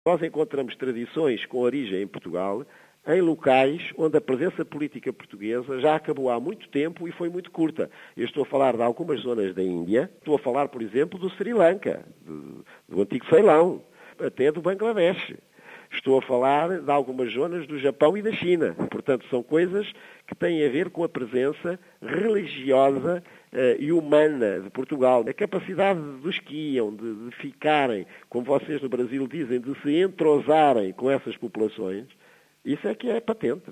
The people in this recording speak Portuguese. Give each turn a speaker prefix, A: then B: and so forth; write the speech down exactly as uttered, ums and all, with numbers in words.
A: Nós encontramos tradições com origem em Portugal, em locais onde a presença política portuguesa já acabou há muito tempo e foi muito curta. Eu estou a falar de algumas zonas da Índia, estou a falar, por exemplo, do Sri Lanka, do, do antigo Ceilão, até do Bangladesh. Estou a falar de algumas zonas do Japão e da China. Portanto, são coisas que têm a ver com a presença religiosa uh, e humana de Portugal. A capacidade dos que iam, de, de ficarem, como vocês no Brasil dizem, de se entrosarem com essas populações, isso é que é patente.